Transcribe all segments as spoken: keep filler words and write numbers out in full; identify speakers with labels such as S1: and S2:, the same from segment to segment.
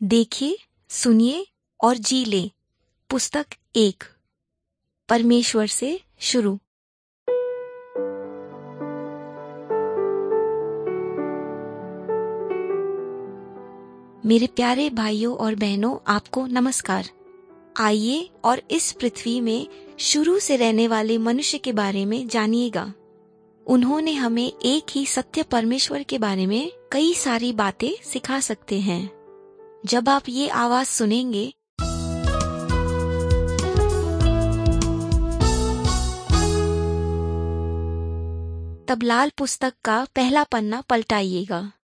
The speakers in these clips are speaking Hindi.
S1: देखिए, सुनिए और जी ले। पुस्तक एक, परमेश्वर से शुरू। मेरे प्यारे भाइयों और बहनों, आपको नमस्कार। आइए और इस पृथ्वी में शुरू से रहने वाले मनुष्य के बारे में जानिएगा। उन्होंने हमें एक ही सत्य परमेश्वर के बारे में कई सारी बातें सिखा सकते हैं। जब आप ये आवाज सुनेंगे, तब लाल पुस्तक का पहला पन्ना पलटाइएगा।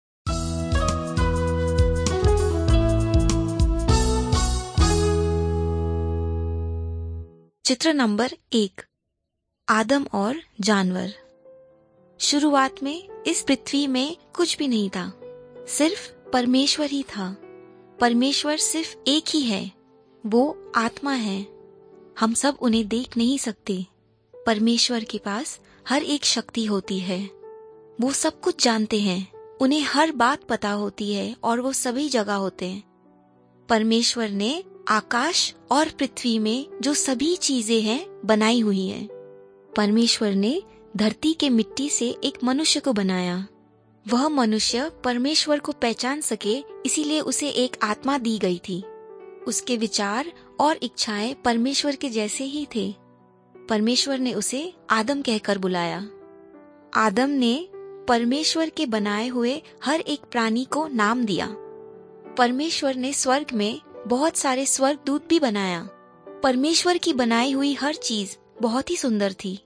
S1: चित्र नंबर एक, आदम और जानवर। शुरुआत में इस पृथ्वी में कुछ भी नहीं था, सिर्फ परमेश्वर ही था। परमेश्वर सिर्फ एक ही है, वो आत्मा है। हम सब उन्हें देख नहीं सकते। परमेश्वर के पास हर एक शक्ति होती है। वो सब कुछ जानते हैं, उन्हें हर बात पता होती है और वो सभी जगह होते हैं। परमेश्वर ने आकाश और पृथ्वी में जो सभी चीजें हैं बनाई हुई हैं। परमेश्वर ने धरती के मिट्टी से एक मनुष्य को बनाया। वह मनुष्य परमेश्वर को पहचान सके, इसीलिए उसे एक आत्मा दी गई थी। उसके विचार और इच्छाएं परमेश्वर के जैसे ही थे। परमेश्वर ने उसे आदम कहकर बुलाया। आदम ने परमेश्वर के बनाए हुए हर एक प्राणी को नाम दिया। परमेश्वर ने स्वर्ग में बहुत सारे स्वर्गदूत भी बनाया। परमेश्वर की बनाई हुई हर चीज बहुत ही सुंदर थी।